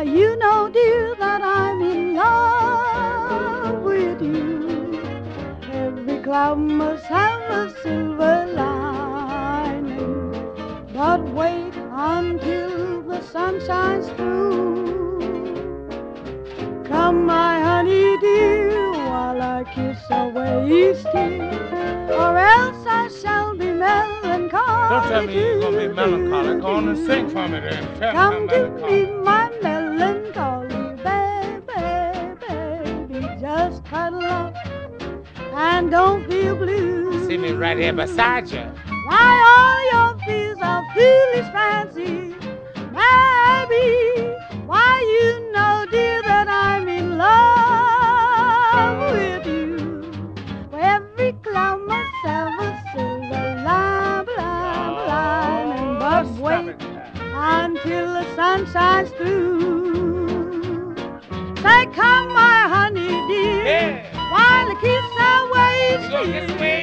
you know, dear, that I'm in love with you. Every cloud must have a silver lining, but wait until the sun shines through. Come, my honey dear, while I kiss away each tear, or else I shall be melancholy. Don't tell me you're going to be melancholy. Go on and sing for me then. Come to me, my melancholy baby, just cuddle up and don't feel blue. See me right here beside you. Why all your fears are foolish fancy, maybe. Why you know, dear, that I'm in love with you. For every cloud must have a silver lining, but wait until the sun shines through. Say, come, my honey dear, while the kiss away each tear.